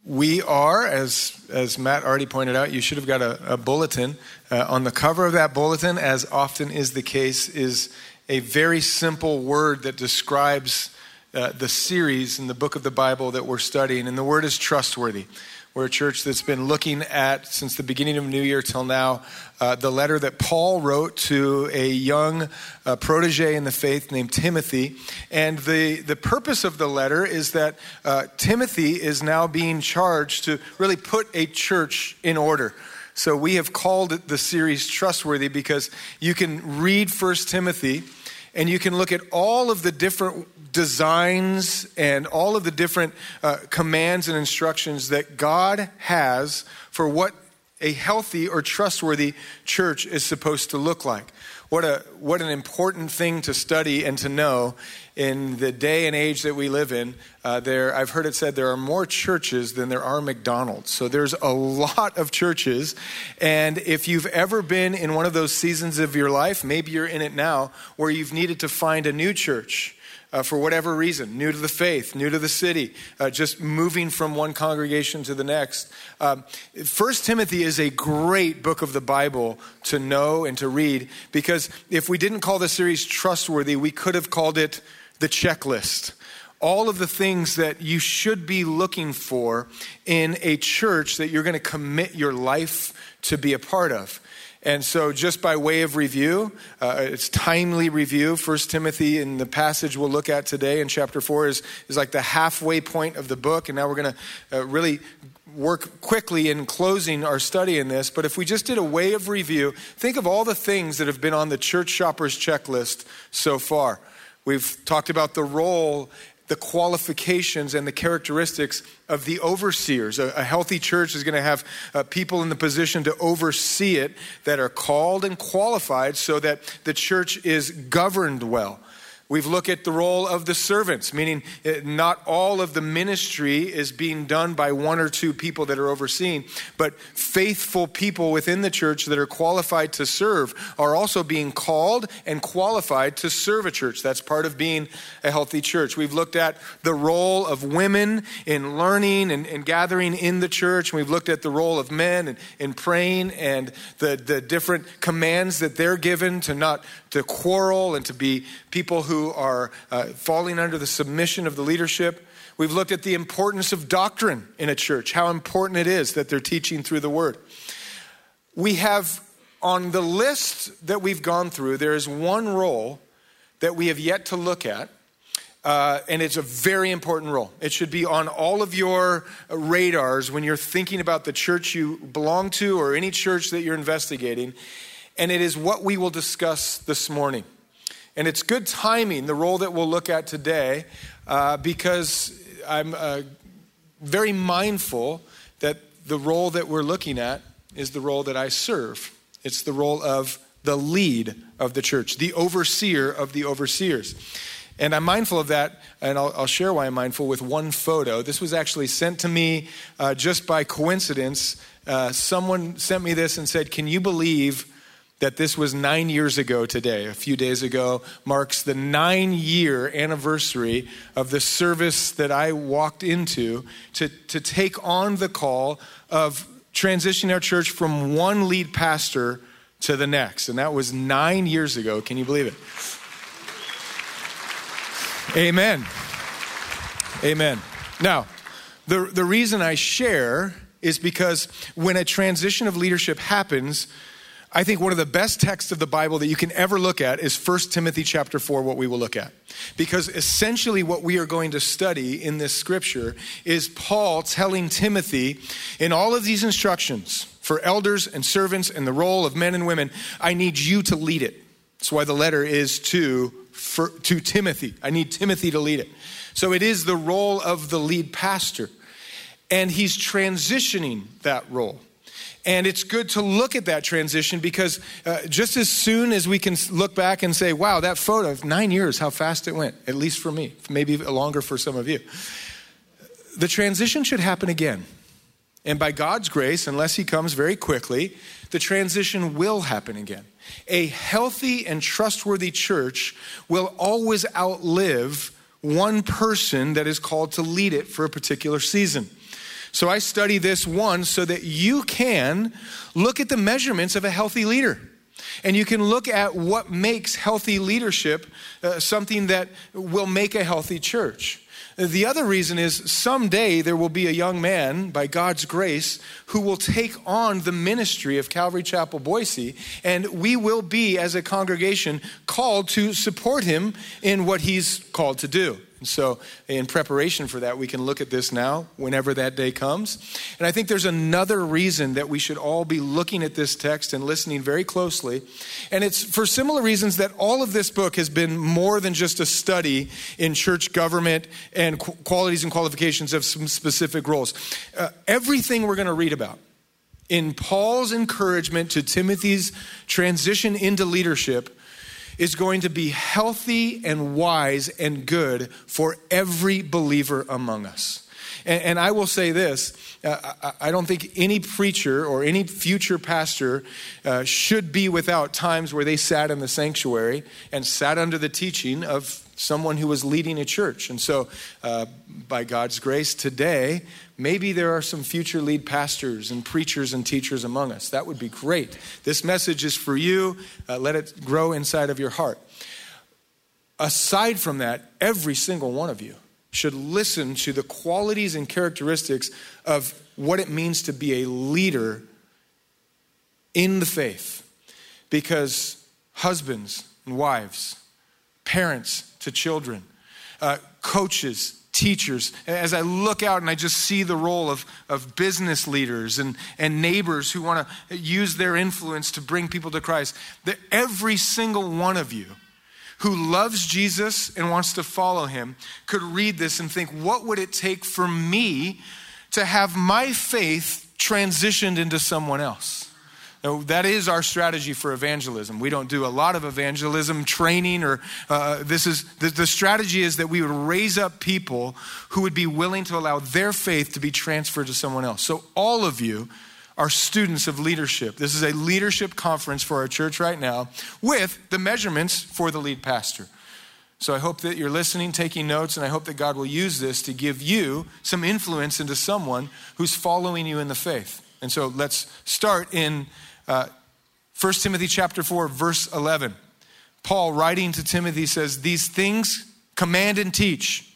We are, as Matt already pointed out, you should have got a bulletin. On the cover of that bulletin, as often is the case, is a very simple word that describes the series in the book of the Bible that we're studying, and the word is trustworthy. We're a church that's been looking at, since the beginning of New Year till now, the letter that Paul wrote to a young protege in the faith named Timothy. And the purpose of the letter is that Timothy is now being charged to really put a church in order. So we have called it the series Trustworthy because you can read 1 Timothy and you can look at all of the different designs and all of the different commands and instructions that God has for what a healthy or trustworthy church is supposed to look like. What an important thing to study and to know in the day and age that we live in. I've heard it said there are more churches than there are McDonald's. So there's a lot of churches. And if you've ever been in one of those seasons of your life, maybe you're in it now, where you've needed to find a new church. For whatever reason, new to the faith, new to the city, just moving from one congregation to the next. 1 Timothy is a great book of the Bible to know and to read, because if we didn't call the series Trustworthy, we could have called it the checklist. All of the things that you should be looking for in a church that you're going to commit your life to be a part of. And so just by way of review, it's timely review. 1 Timothy in the passage we'll look at today in chapter 4 is like the halfway point of the book. And now we're going to really work quickly in closing our study in this. But if we just did a way of review, think of all the things that have been on the church shopper's checklist so far. We've talked about the role, the qualifications and the characteristics of the overseers. A healthy church is going to have people in the position to oversee it that are called and qualified so that the church is governed well. We've looked at the role of the servants, meaning not all of the ministry is being done by one or two people that are overseeing, but faithful people within the church that are qualified to serve are also being called and qualified to serve a church. That's part of being a healthy church. We've looked at the role of women in learning and gathering in the church. We've looked at the role of men in praying and the different commands that they're given to quarrel and to be people who are falling under the submission of the leadership. We've looked at the importance of doctrine in a church, how important it is that they're teaching through the word. We have, on the list that we've gone through, there is one role that we have yet to look at, and it's a very important role. It should be on all of your radars when you're thinking about the church you belong to or any church that you're investigating, and it is what we will discuss this morning. And it's good timing, the role that we'll look at today, because I'm very mindful that the role that we're looking at is the role that I serve. It's the role of the lead of the church, the overseer of the overseers. And I'm mindful of that, and I'll share why I'm mindful with one photo. This was actually sent to me just by coincidence. Someone sent me this and said, "Can you believe that this was 9 years ago today?" A few days ago marks the 9-year anniversary of the service that I walked into to take on the call of transitioning our church from one lead pastor to the next. And that was 9 years ago. Can you believe it? Amen. Amen. Now, the reason I share is because when a transition of leadership happens, I think one of the best texts of the Bible that you can ever look at is 1 Timothy chapter 4, what we will look at. Because essentially what we are going to study in this scripture is Paul telling Timothy in all of these instructions for elders and servants and the role of men and women, I need you to lead it. That's why the letter is to Timothy. I need Timothy to lead it. So it is the role of the lead pastor. And he's transitioning that role. And it's good to look at that transition because just as soon as we can look back and say, wow, that photo of 9 years, how fast it went, at least for me, maybe longer for some of you. The transition should happen again. And by God's grace, unless he comes very quickly, the transition will happen again. A healthy and trustworthy church will always outlive one person that is called to lead it for a particular season. So I study this one so that you can look at the measurements of a healthy leader. And you can look at what makes healthy leadership something that will make a healthy church. The other reason is someday there will be a young man, by God's grace, who will take on the ministry of Calvary Chapel Boise, and we will be, as a congregation, called to support him in what he's called to do. So in preparation for that, we can look at this now whenever that day comes. And I think there's another reason that we should all be looking at this text and listening very closely. And it's for similar reasons that all of this book has been more than just a study in church government and qualities and qualifications of some specific roles. Everything we're going to read about in Paul's encouragement to Timothy's transition into leadership is going to be healthy and wise and good for every believer among us. And I will say this, I don't think any preacher or any future pastor should be without times where they sat in the sanctuary and sat under the teaching of someone who was leading a church. And so by God's grace today, maybe there are some future lead pastors and preachers and teachers among us. That would be great. This message is for you. Let it grow inside of your heart. Aside from that, every single one of you should listen to the qualities and characteristics of what it means to be a leader in the faith. Because husbands and wives, parents to children, coaches, teachers, as I look out and I just see the role of business leaders and neighbors who want to use their influence to bring people to Christ, that every single one of you who loves Jesus and wants to follow him could read this and think, what would it take for me to have my faith transitioned into someone else? Now, that is our strategy for evangelism. We don't do a lot of evangelism training or the strategy is that we would raise up people who would be willing to allow their faith to be transferred to someone else. So all of you are students of leadership. This is a leadership conference for our church right now with the measurements for the lead pastor. So I hope that you're listening, taking notes, and I hope that God will use this to give you some influence into someone who's following you in the faith. And so let's start in 1 Timothy chapter 4, verse 11. Paul, writing to Timothy, says, these things command and teach.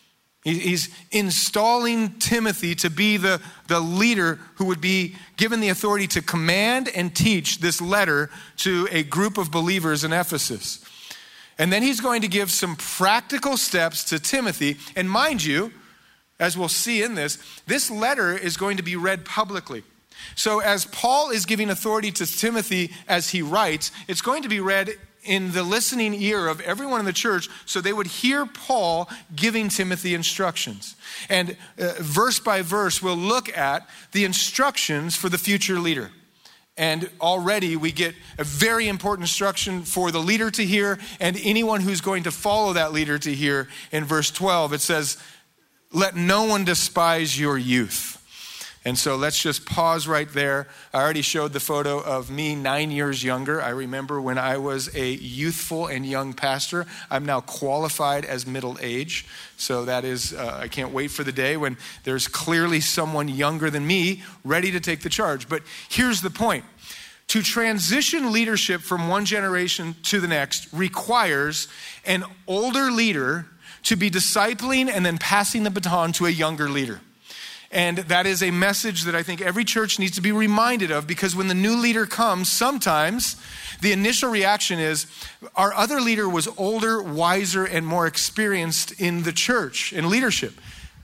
He's installing Timothy to be the leader who would be given the authority to command and teach this letter to a group of believers in Ephesus. And then he's going to give some practical steps to Timothy. And mind you, as we'll see in this letter is going to be read publicly. So as Paul is giving authority to Timothy as he writes, it's going to be read in the listening ear of everyone in the church so they would hear Paul giving Timothy instructions. And verse by verse, we'll look at the instructions for the future leader. And already we get a very important instruction for the leader to hear and anyone who's going to follow that leader to hear. In verse 12, it says, let no one despise your youth. And so let's just pause right there. I already showed the photo of me 9 years younger. I remember when I was a youthful and young pastor. I'm now qualified as middle age. So that is, I can't wait for the day when there's clearly someone younger than me ready to take the charge. But here's the point. To transition leadership from one generation to the next requires an older leader to be discipling and then passing the baton to a younger leader. And that is a message that I think every church needs to be reminded of, because when the new leader comes, sometimes the initial reaction is, our other leader was older, wiser, and more experienced in the church, in leadership.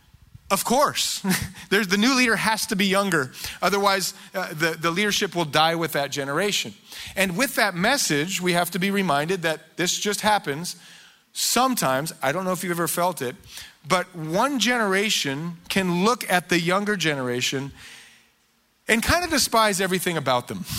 Of course, the new leader has to be younger. Otherwise, the leadership will die with that generation. And with that message, we have to be reminded that this just happens. Sometimes, I don't know if you've ever felt it, but one generation can look at the younger generation and kind of despise everything about them.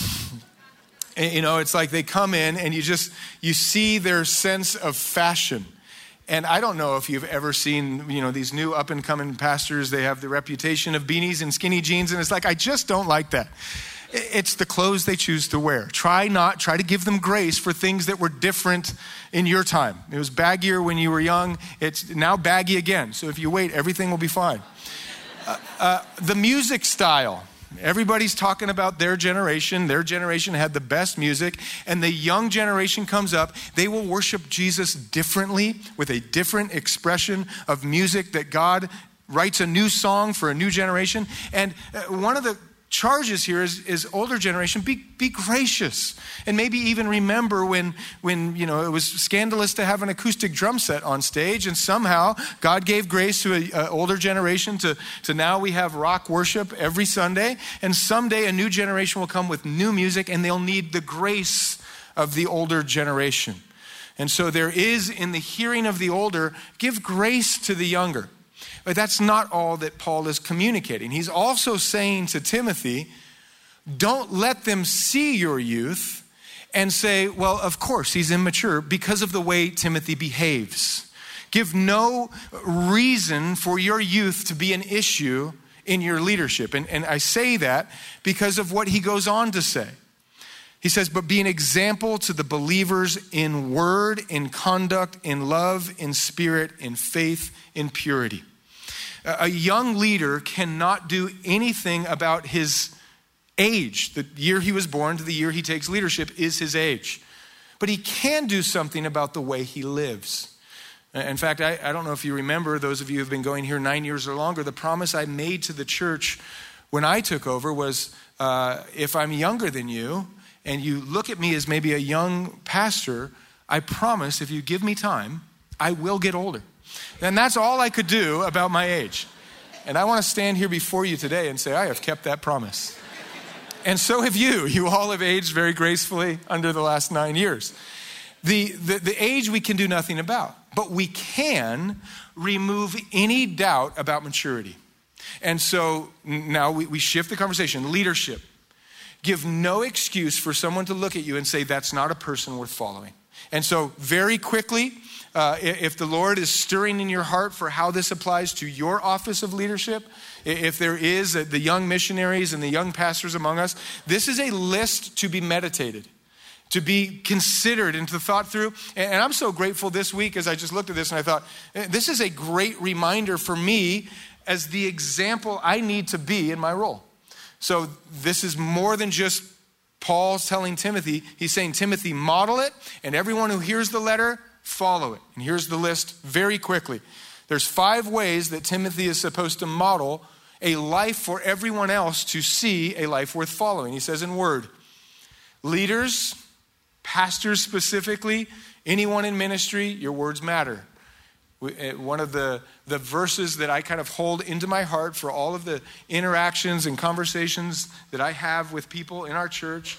You know, it's like they come in and you see their sense of fashion. And I don't know if you've ever seen, these new up and coming pastors, they have the reputation of beanies and skinny jeans. And it's like, I just don't like that. It's the clothes they choose to wear. Try to give them grace for things that were different in your time. It was baggier when you were young. It's now baggy again. So if you wait, everything will be fine. The music style. Everybody's talking about their generation. Their generation had the best music, and the young generation comes up. They will worship Jesus differently with a different expression of music, that God writes a new song for a new generation. And one of the charges here is older generation, be gracious. And maybe even remember when it was scandalous to have an acoustic drum set on stage, and somehow God gave grace to an older generation to now we have rock worship every Sunday, and someday a new generation will come with new music, and they'll need the grace of the older generation. And so there is, in the hearing of the older, give grace to the younger. But that's not all that Paul is communicating. He's also saying to Timothy, don't let them see your youth and say, well, of course, he's immature because of the way Timothy behaves. Give no reason for your youth to be an issue in your leadership. And I say that because of what he goes on to say. He says, but be an example to the believers in word, in conduct, in love, in spirit, in faith, in purity. A young leader cannot do anything about his age. The year he was born to the year he takes leadership is his age. But he can do something about the way he lives. In fact, I don't know if you remember, those of you who have been going here 9 years or longer, the promise I made to the church when I took over was, if I'm younger than you and you look at me as maybe a young pastor, I promise if you give me time, I will get older. And that's all I could do about my age. And I want to stand here before you today and say, I have kept that promise. And so have you. You all have aged very gracefully under the last 9 years. The age we can do nothing about, but we can remove any doubt about maturity. And so now we shift the conversation. Leadership. Give no excuse for someone to look at you and say, that's not a person worth following. And so very quickly, if the Lord is stirring in your heart for how this applies to your office of leadership, if there is the young missionaries and the young pastors among us, this is a list to be meditated, to be considered and to thought through. And I'm so grateful this week as I just looked at this and I thought, this is a great reminder for me as the example I need to be in my role. So this is more than just Paul's telling Timothy. He's saying, Timothy, model it, and everyone who hears the letter, follow it. And here's the list very quickly. There's 5 ways that Timothy is supposed to model a life for everyone else to see a life worth following. He says in word, leaders, pastors specifically, anyone in ministry, your words matter. One of the verses that I kind of hold into my heart for all of the interactions and conversations that I have with people in our church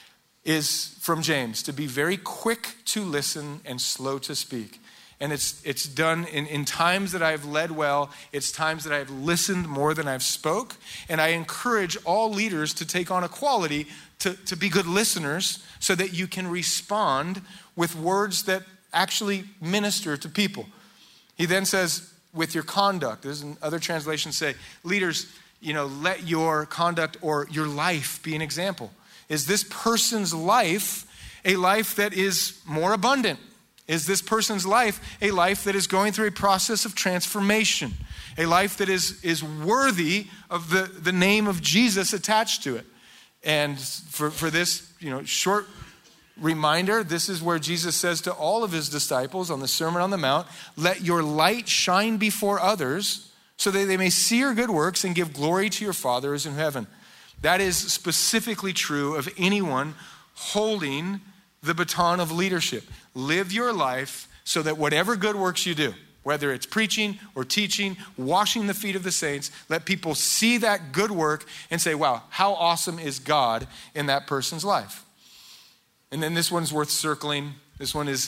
is from James, to be very quick to listen and slow to speak. And it's done in times that I've led well. It's times that I've listened more than I've spoke. And I encourage all leaders to take on a quality to be good listeners so that you can respond with words that actually minister to people. He then says, with your conduct, this and other translations say, leaders, let your conduct or your life be an example. Is this person's life a life that is more abundant? Is this person's life a life that is going through a process of transformation? A life that is worthy of the name of Jesus attached to it? And for this, short reminder, this is where Jesus says to all of his disciples on the Sermon on the Mount, let your light shine before others so that they may see your good works and give glory to your Father who is in heaven. That is specifically true of anyone holding the baton of leadership. Live your life so that whatever good works you do, whether it's preaching or teaching, washing the feet of the saints, let people see that good work and say, wow, how awesome is God in that person's life? And then this one's worth circling. This one is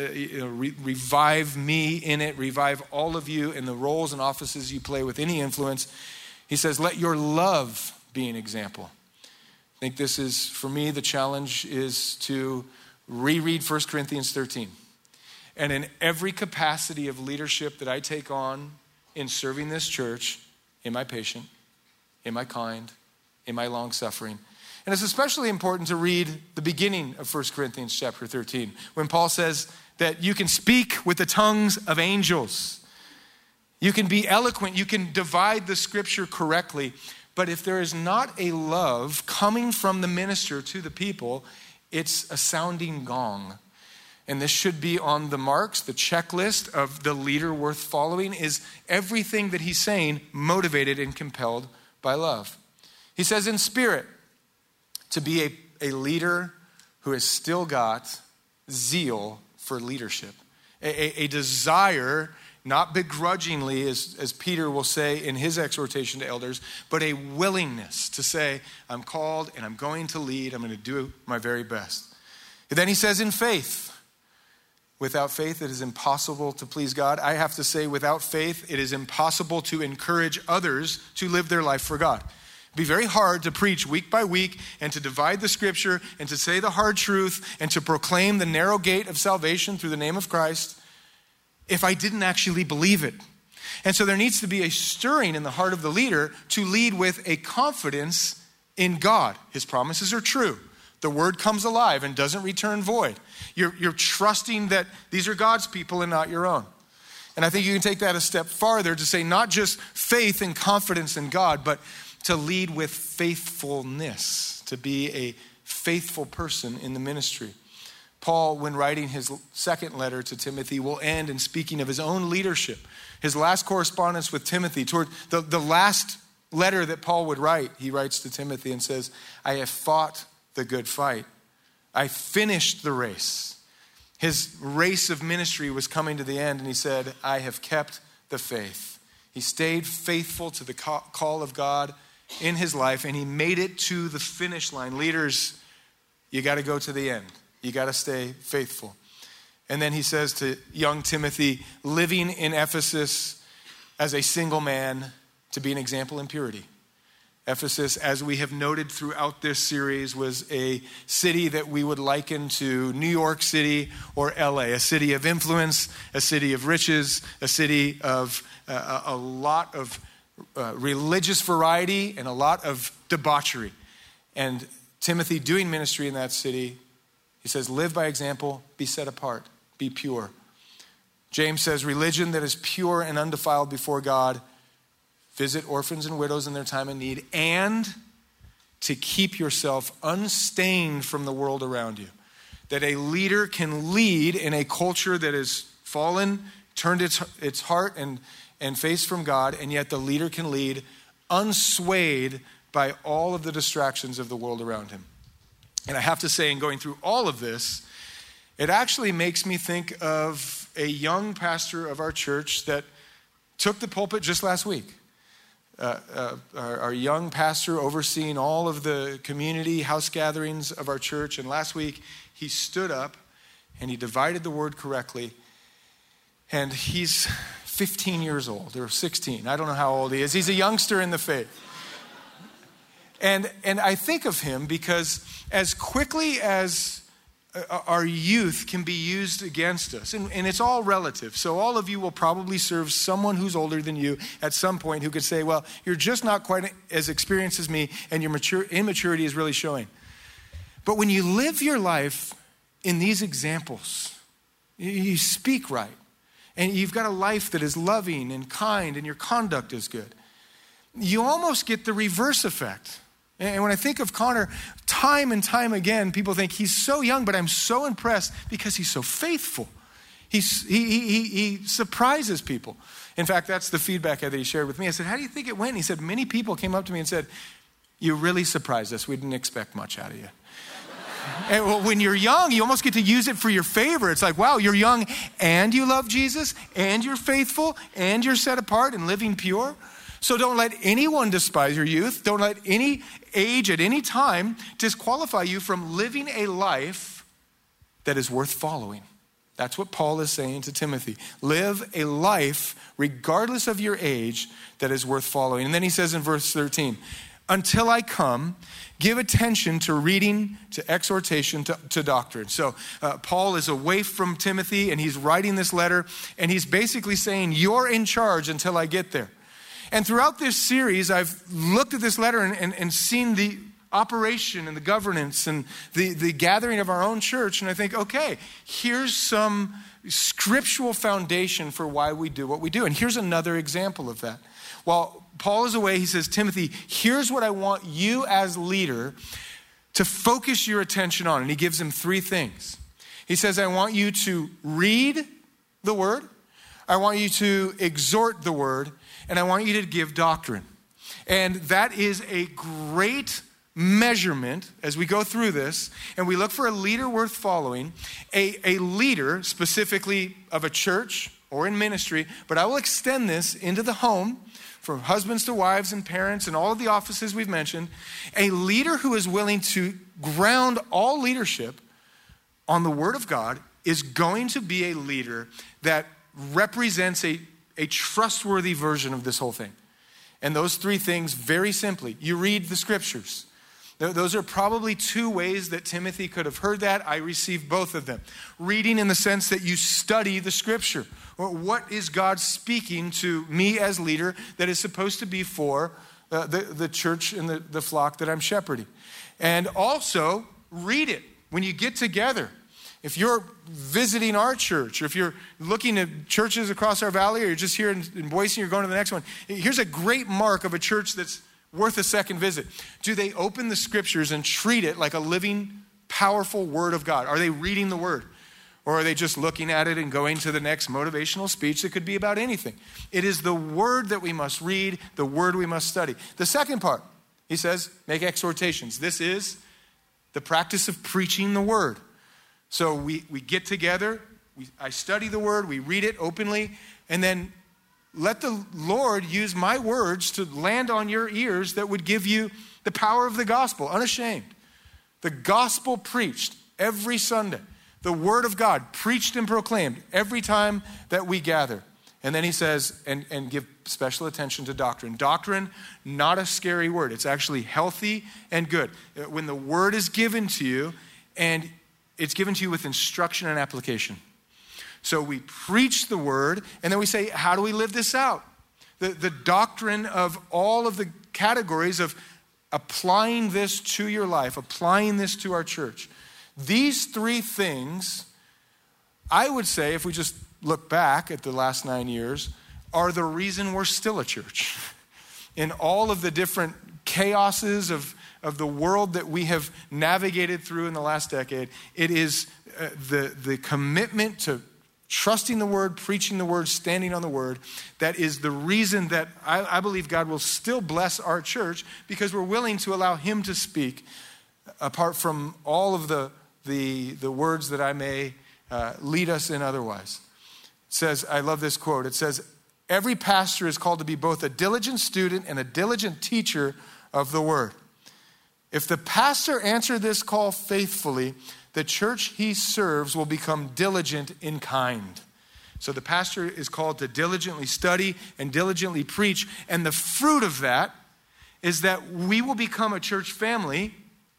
revive me in it, revive all of you in the roles and offices you play with any influence. He says, let your love be an example. I think this is, for me, the challenge is to reread 1 Corinthians 13. And in every capacity of leadership that I take on in serving this church, am I patient? Am I kind? Am I long-suffering? And it's especially important to read the beginning of 1 Corinthians chapter 13, when Paul says that you can speak with the tongues of angels. You can be eloquent. You can divide the scripture correctly. But if there is not a love coming from the minister to the people, it's a sounding gong. And this should be on the marks, the checklist of the leader worth following. Is everything that he's saying motivated and compelled by love? He says in spirit, to be a leader who has still got zeal for leadership. A desire, not begrudgingly, as Peter will say in his exhortation to elders, but a willingness to say, I'm called and I'm going to lead. I'm going to do my very best. And then he says in faith. Without faith, it is impossible to please God. I have to say, without faith, it is impossible to encourage others to live their life for God. It'd be very hard to preach week by week and to divide the scripture and to say the hard truth and to proclaim the narrow gate of salvation through the name of Christ if I didn't actually believe it. And so there needs to be a stirring in the heart of the leader to lead with a confidence in God. His promises are true. The word comes alive and doesn't return void. You're trusting that these are God's people and not your own. And I think you can take that a step farther to say not just faith and confidence in God, but to lead with faithfulness, to be a faithful person in the ministry. Paul, when writing his second letter to Timothy, will end in speaking of his own leadership. His last correspondence with Timothy, toward the last letter that Paul would write, he writes to Timothy and says, I have fought the good fight. I finished the race. His race of ministry was coming to the end, and he said, I have kept the faith. He stayed faithful to the call of God in his life, and he made it to the finish line. Leaders, you got to go to the end. You got to stay faithful. And then he says to young Timothy, living in Ephesus as a single man, to be an example in purity. Ephesus, as we have noted throughout this series, was a city that we would liken to New York City or LA, a city of influence, a city of riches, a city of a lot of religious variety and a lot of debauchery. And Timothy, doing ministry in that city, he says, live by example, be set apart, be pure. James says, religion that is pure and undefiled before God, visit orphans and widows in their time of need, and to keep yourself unstained from the world around you. That a leader can lead in a culture that is fallen, turned its heart and face from God, and yet the leader can lead unswayed by all of the distractions of the world around him. And I have to say, in going through all of this, it actually makes me think of a young pastor of our church that took the pulpit just last week. Our young pastor overseeing all of the community house gatherings of our church. And last week, he stood up and he divided the word correctly. And he's 15 years old or 16. I don't know how old he is. He's a youngster in the faith. And I think of him because as quickly as our youth can be used against us, and it's all relative. So all of you will probably serve someone who's older than you at some point who could say, well, you're just not quite as experienced as me and your immaturity is really showing. But when you live your life in these examples, you speak right, and you've got a life that is loving and kind and your conduct is good, you almost get the reverse effect. And when I think of Connor, time and time again, people think he's so young, but I'm so impressed because he's so faithful. He surprises people. In fact, that's the feedback that he shared with me. I said, how do you think it went? And he said, many people came up to me and said, you really surprised us. We didn't expect much out of you. And well, when you're young, you almost get to use it for your favor. It's like, wow, you're young and you love Jesus and you're faithful and you're set apart and living pure. So don't let anyone despise your youth. Don't let any age at any time disqualify you from living a life that is worth following. That's what Paul is saying to Timothy. Live a life, regardless of your age, that is worth following. And then he says in verse 13, until I come, give attention to reading, to exhortation, to doctrine. So Paul is away from Timothy and he's writing this letter and he's basically saying, you're in charge until I get there. And throughout this series, I've looked at this letter and seen operation and the governance and the gathering of our own church. And I think, okay, here's some scriptural foundation for why we do what we do. And here's another example of that. While Paul is away, he says, Timothy, here's what I want you as leader to focus your attention on. And he gives him 3 things. He says, I want you to read the word, I want you to exhort the word, and I want you to give doctrine. And that is a great measurement as we go through this, and we look for a leader worth following, a leader specifically of a church or in ministry, but I will extend this into the home, from husbands to wives and parents and all of the offices we've mentioned, a leader who is willing to ground all leadership on the Word of God is going to be a leader that represents a trustworthy version of this whole thing. And those 3 things, very simply, you read the scriptures. Those are probably 2 ways that Timothy could have heard that. I received both of them. Reading in the sense that you study the scripture. Or what is God speaking to me as leader that is supposed to be for the church and the flock that I'm shepherding. And also, read it when you get together. If you're visiting our church, or if you're looking at churches across our valley, or you're just here in Boise, you're going to the next one, here's a great mark of a church that's worth a second visit. Do they open the scriptures and treat it like a living, powerful word of God? Are they reading the word? Or are they just looking at it and going to the next motivational speech that could be about anything? It is the word that we must read, the word we must study. The second part, he says, make exhortations. This is the practice of preaching the word. So we get together, I study the word, we read it openly, and then let the Lord use my words to land on your ears that would give you the power of the gospel, unashamed. The gospel preached every Sunday. The word of God preached and proclaimed every time that we gather. And then he says, and give special attention to doctrine. Doctrine, not a scary word. It's actually healthy and good. When the word is given to you, and it's given to you with instruction and application. So we preach the word, and then we say, how do we live this out? The doctrine of all of the categories of applying this to your life, applying this to our church. These 3 things, I would say, if we just look back at the last 9 years, are the reason we're still a church. In all of the different chaoses of the world that we have navigated through in the last decade, it is the commitment to trusting the word, preaching the word, standing on the word, that is the reason that I believe God will still bless our church, because we're willing to allow him to speak apart from all of the words that I may lead us in otherwise. It says, I love this quote, it says, every pastor is called to be both a diligent student and a diligent teacher of the word. If the pastor answer this call faithfully, the church he serves will become diligent in kind. So the pastor is called to diligently study and diligently preach. And the fruit of that is that we will become a church family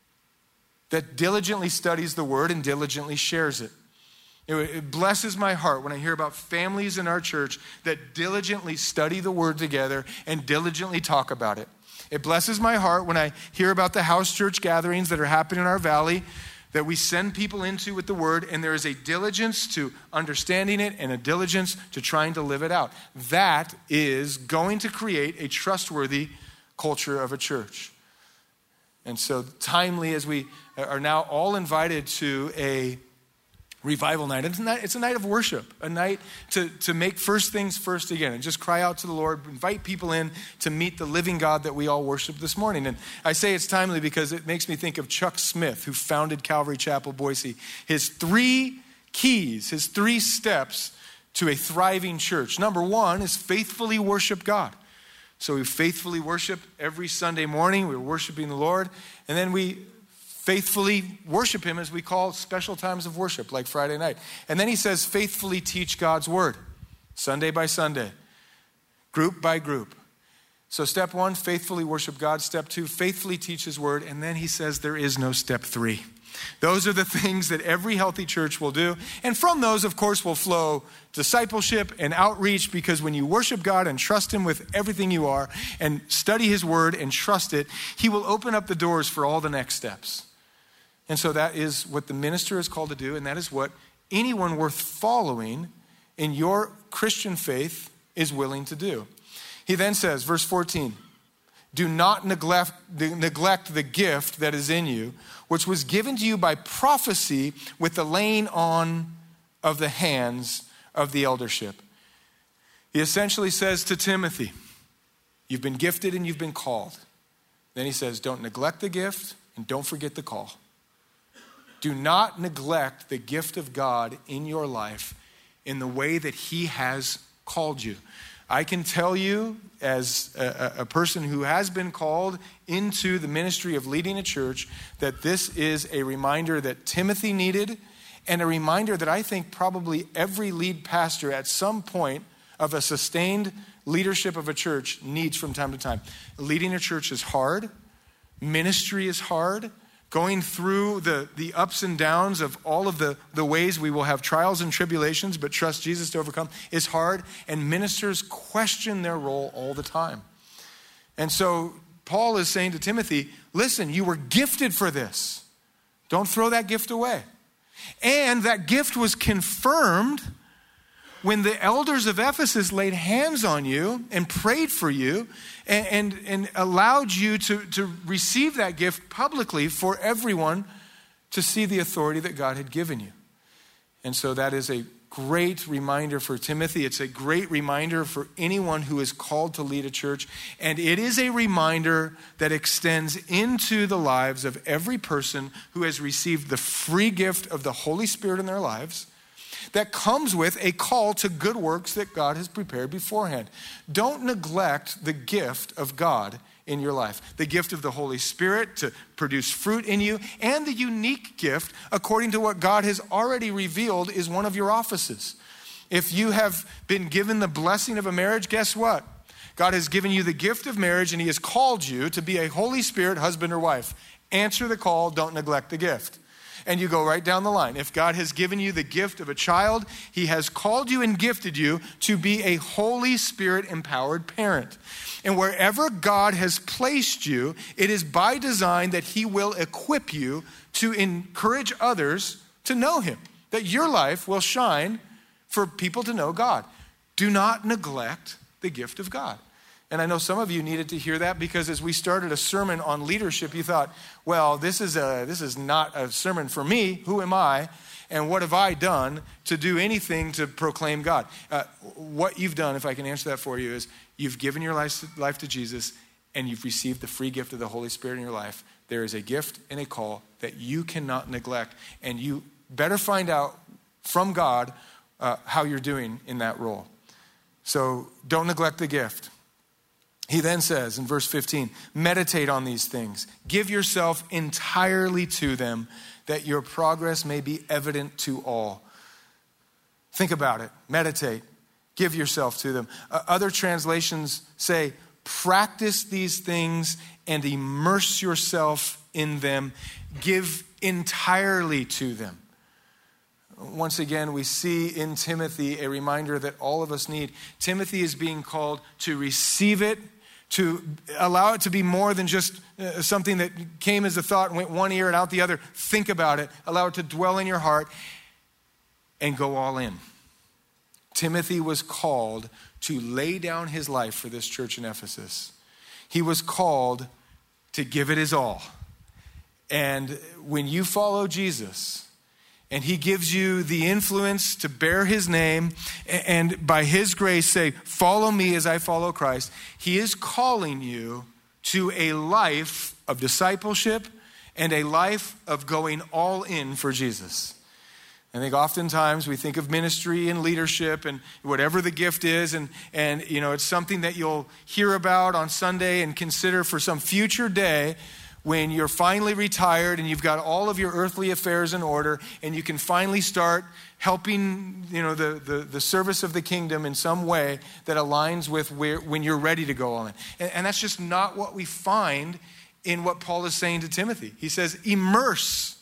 that diligently studies the word and diligently shares it. It blesses my heart when I hear about families in our church that diligently study the word together and diligently talk about it. It blesses my heart when I hear about the house church gatherings that are happening in our valley that we send people into with the word, and there is a diligence to understanding it and a diligence to trying to live it out. That is going to create a trustworthy culture of a church. And so timely as we are now all invited to a revival night. It's a night of worship, a night to make first things first again and just cry out to the Lord, invite people in to meet the living God that we all worship this morning. And I say it's timely because it makes me think of Chuck Smith, who founded Calvary Chapel, Boise. His 3 keys, his 3 steps to a thriving church. Number 1 is faithfully worship God. So we faithfully worship every Sunday morning. We're worshiping the Lord. And then we faithfully worship him as we call special times of worship, like Friday night. And then he says, faithfully teach God's word, Sunday by Sunday, group by group. So step 1, faithfully worship God. Step 2, faithfully teach his word. And then he says there is no step 3. Those are the things that every healthy church will do. And from those, of course, will flow discipleship and outreach, because when you worship God and trust him with everything you are and study his word and trust it, he will open up the doors for all the next steps. And so that is what the minister is called to do, and that is what anyone worth following in your Christian faith is willing to do. He then says, verse 14, do not neglect the gift that is in you, which was given to you by prophecy with the laying on of the hands of the eldership. He essentially says to Timothy, you've been gifted and you've been called. Then he says, don't neglect the gift and don't forget the call. Do not neglect the gift of God in your life in the way that he has called you. I can tell you, as a person who has been called into the ministry of leading a church, that this is a reminder that Timothy needed, and a reminder that I think probably every lead pastor at some point of a sustained leadership of a church needs from time to time. Leading a church is hard. Ministry is hard. Going through the ups and downs of all of the ways we will have trials and tribulations, but trust Jesus to overcome, is hard. And ministers question their role all the time. And so Paul is saying to Timothy, listen, you were gifted for this. Don't throw that gift away. And that gift was confirmed when the elders of Ephesus laid hands on you and prayed for you and allowed you to receive that gift publicly for everyone to see the authority that God had given you. And so that is a great reminder for Timothy. It's a great reminder for anyone who is called to lead a church. And it is a reminder that extends into the lives of every person who has received the free gift of the Holy Spirit in their lives, that comes with a call to good works that God has prepared beforehand. Don't neglect the gift of God in your life. The gift of the Holy Spirit to produce fruit in you, and the unique gift, according to what God has already revealed, is one of your offices. If you have been given the blessing of a marriage, guess what? God has given you the gift of marriage, and he has called you to be a Holy Spirit husband or wife. Answer the call, don't neglect the gift. And you go right down the line. If God has given you the gift of a child, he has called you and gifted you to be a Holy Spirit empowered parent. And wherever God has placed you, it is by design that he will equip you to encourage others to know him, that your life will shine for people to know God. Do not neglect the gift of God. And I know some of you needed to hear that, because as we started a sermon on leadership, you thought, well, this is not a sermon for me. Who am I? And what have I done to do anything to proclaim God? What you've done, if I can answer that for you, is you've given your life to Jesus, and you've received the free gift of the Holy Spirit in your life. There is a gift and a call that you cannot neglect. And you better find out from God how you're doing in that role. So don't neglect the gift. He then says in verse 15, meditate on these things. Give yourself entirely to them, that your progress may be evident to all. Think about it. Meditate. Give yourself to them. Other translations say, practice these things and immerse yourself in them. Give entirely to them. Once again, we see in Timothy a reminder that all of us need. Timothy is being called to receive it, to allow it to be more than just something that came as a thought and went one ear and out the other. Think about it. Allow it to dwell in your heart and go all in. Timothy was called to lay down his life for this church in Ephesus. He was called to give it his all. And when you follow Jesus, and he gives you the influence to bear his name, and by his grace say, follow me as I follow Christ, he is calling you to a life of discipleship and a life of going all in for Jesus. I think oftentimes we think of ministry and leadership and whatever the gift is, and you know, it's something that you'll hear about on Sunday and consider for some future day. when you're finally retired and you've got all of your earthly affairs in order and you can finally start helping, the service of the kingdom in some way that aligns with when you're ready to go on. And that's just not what we find in what Paul is saying to Timothy. He says, immerse,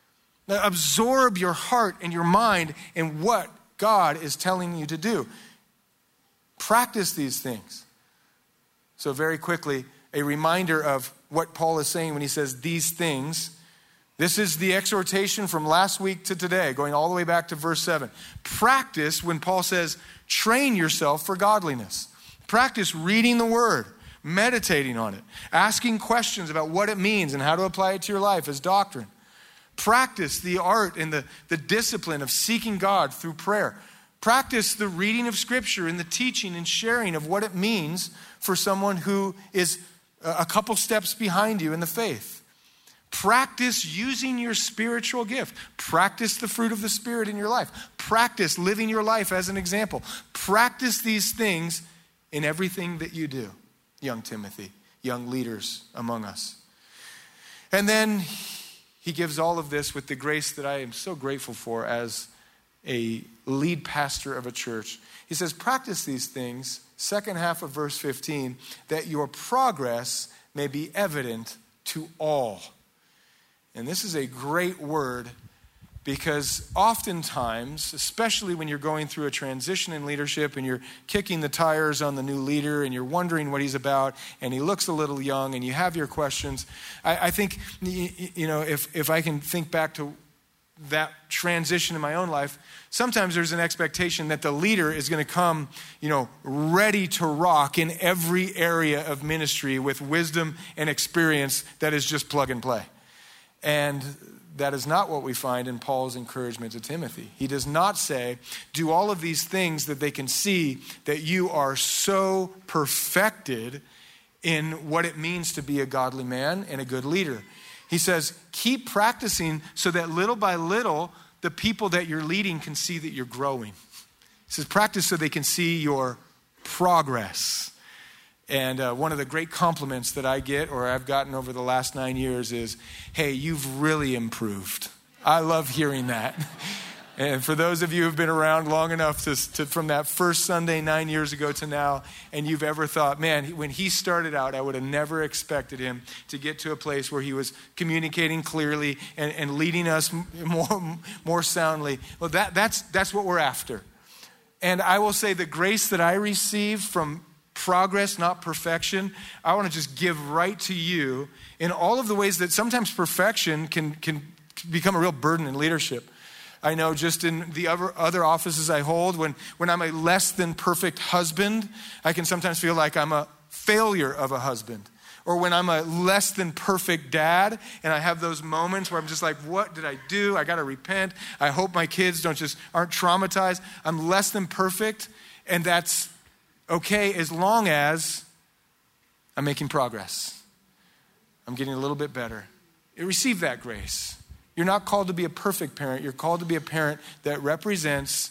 absorb your heart and your mind in what God is telling you to do. Practice these things. So very quickly, a reminder of what Paul is saying when he says these things. This is the exhortation from last week to today, going all the way back to verse 7. Practice, when Paul says, train yourself for godliness. Practice reading the word, meditating on it, asking questions about what it means and how to apply it to your life as doctrine. Practice the art and the discipline of seeking God through prayer. Practice the reading of Scripture and the teaching and sharing of what it means for someone who is a couple steps behind you in the faith. Practice using your spiritual gift. Practice the fruit of the Spirit in your life. Practice living your life as an example. Practice these things in everything that you do, young Timothy, young leaders among us. And then he gives all of this with the grace that I am so grateful for as a lead pastor of a church. He says, practice these things, second half of verse 15, that your progress may be evident to all. And this is a great word because oftentimes, especially when you're going through a transition in leadership and you're kicking the tires on the new leader and you're wondering what he's about and he looks a little young and you have your questions, I think, if I can think back to that transition in my own life, sometimes there's an expectation that the leader is going to come, ready to rock in every area of ministry with wisdom and experience that is just plug and play. And that is not what we find in Paul's encouragement to Timothy. He does not say, do all of these things that they can see that you are so perfected in what it means to be a godly man and a good leader. He says, keep practicing so that little by little, the people that you're leading can see that you're growing. He says, practice so they can see your progress. And one of the great compliments that I get or I've gotten over the last 9 years is, hey, you've really improved. I love hearing that. And for those of you who've been around long enough to from that first Sunday 9 years ago to now, and you've ever thought, man, when he started out, I would have never expected him to get to a place where he was communicating clearly and leading us more soundly. Well, that's what we're after. And I will say the grace that I received from progress, not perfection, I want to just give right to you in all of the ways that sometimes perfection can become a real burden in leadership. I know just in the other offices I hold, when I'm a less than perfect husband, I can sometimes feel like I'm a failure of a husband. Or when I'm a less than perfect dad, and I have those moments where I'm just like, what did I do? I got to repent. I hope my kids aren't traumatized. I'm less than perfect, and that's okay as long as I'm making progress. I'm getting a little bit better. You receive that grace. You're not called to be a perfect parent. You're called to be a parent that represents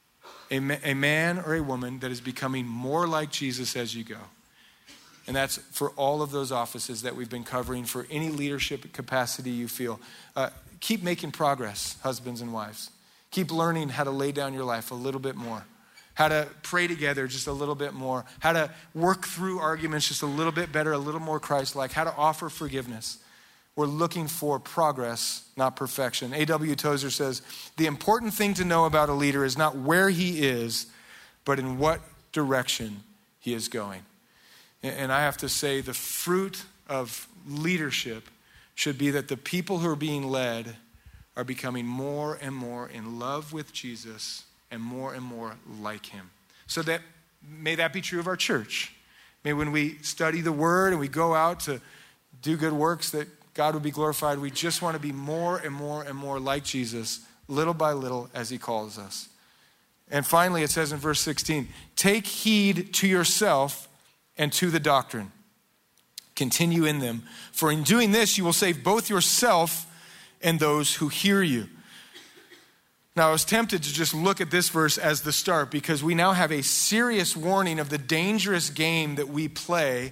a man or a woman that is becoming more like Jesus as you go. And that's for all of those offices that we've been covering, for any leadership capacity you feel. Keep making progress, husbands and wives. Keep learning how to lay down your life a little bit more. How to pray together just a little bit more, how to work through arguments just a little bit better, a little more Christ-like, how to offer forgiveness. We're looking for progress, not perfection. A.W. Tozer says, the important thing to know about a leader is not where he is, but in what direction he is going. And I have to say, the fruit of leadership should be that the people who are being led are becoming more and more in love with Jesus and more like him. So that may that be true of our church. May when we study the word and we go out to do good works that God would be glorified, we just want to be more and more like Jesus, little by little as he calls us. And finally, it says in verse 16, take heed to yourself and to the doctrine. Continue in them. For in doing this, you will save both yourself and those who hear you. Now, I was tempted to just look at this verse as the start because we now have a serious warning of the dangerous game that we play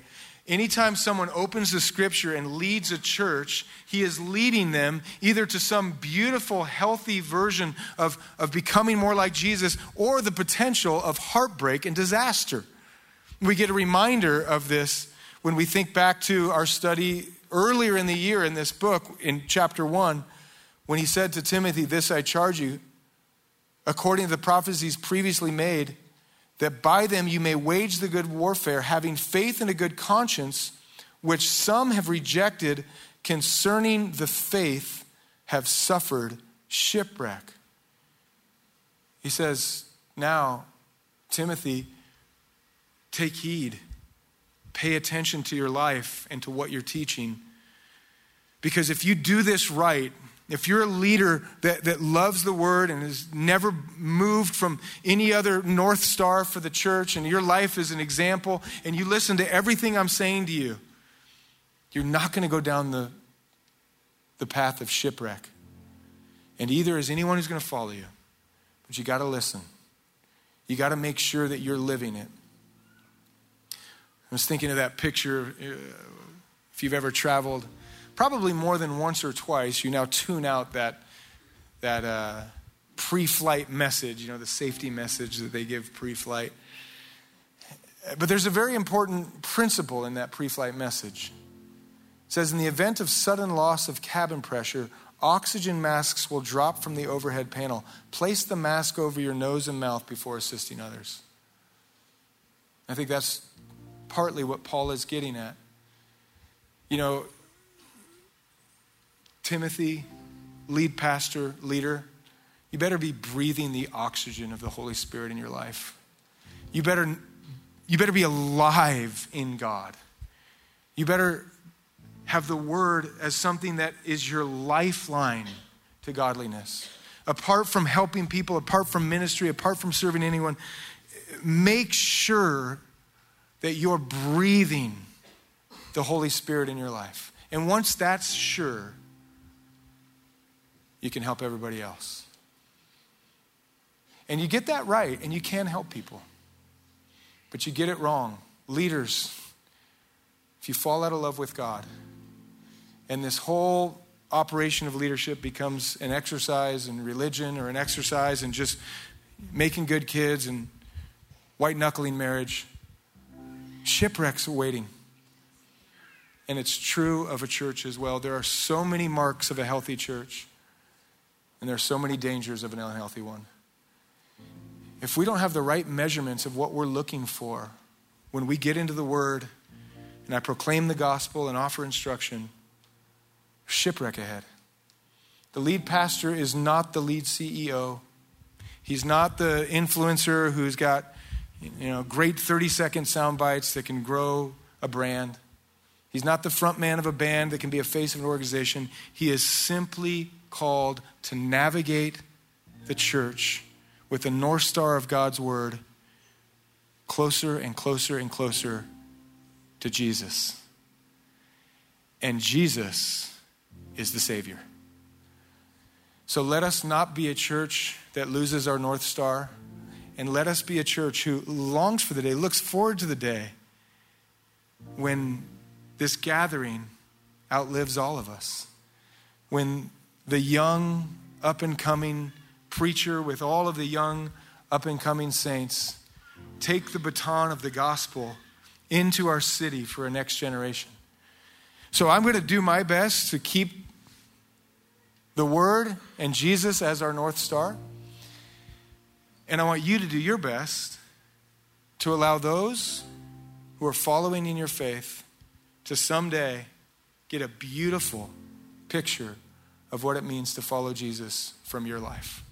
Anytime someone opens the scripture and leads a church, he is leading them either to some beautiful, healthy version of becoming more like Jesus or the potential of heartbreak and disaster. We get a reminder of this when we think back to our study earlier in the year in this book, in chapter 1, when he said to Timothy, "This I charge you, according to the prophecies previously made, that by them you may wage the good warfare, having faith and a good conscience, which some have rejected concerning the faith have suffered shipwreck." He says, now, Timothy, take heed, pay attention to your life and to what you're teaching. Because if you do this right, if you're a leader that loves the word and has never moved from any other North Star for the church, and your life is an example, and you listen to everything I'm saying to you, you're not going to go down the path of shipwreck. And either is anyone who's going to follow you. But you got to listen. You got to make sure that you're living it. I was thinking of that picture, if you've ever traveled, probably more than once or twice, you now tune out that pre-flight message, the safety message that they give pre-flight. But there's a very important principle in that pre-flight message. It says, in the event of sudden loss of cabin pressure, oxygen masks will drop from the overhead panel. Place the mask over your nose and mouth before assisting others. I think that's partly what Paul is getting at. Timothy, lead pastor, leader, you better be breathing the oxygen of the Holy Spirit in your life. You better be alive in God. You better have the word as something that is your lifeline to godliness. Apart from helping people, apart from ministry, apart from serving anyone, make sure that you're breathing the Holy Spirit in your life. And once that's sure, you can help everybody else. And you get that right, and you can help people. But you get it wrong. Leaders, if you fall out of love with God, and this whole operation of leadership becomes an exercise in religion or an exercise in just making good kids and white-knuckling marriage, shipwrecks are waiting. And it's true of a church as well. There are so many marks of a healthy church, and there are so many dangers of an unhealthy one. If we don't have the right measurements of what we're looking for when we get into the word and I proclaim the gospel and offer instruction, shipwreck ahead. The lead pastor is not the lead CEO. He's not the influencer who's got great 30-second sound bites that can grow a brand. He's not the front man of a band that can be a face of an organization. He is simply called to navigate the church with the North Star of God's word closer and closer and closer to Jesus. And Jesus is the Savior. So let us not be a church that loses our North Star, and let us be a church who longs for the day, looks forward to the day when this gathering outlives all of us. When the young, up-and-coming preacher with all of the young, up-and-coming saints take the baton of the gospel into our city for a next generation. So I'm going to do my best to keep the Word and Jesus as our North Star. And I want you to do your best to allow those who are following in your faith to someday get a beautiful picture of what it means to follow Jesus from your life.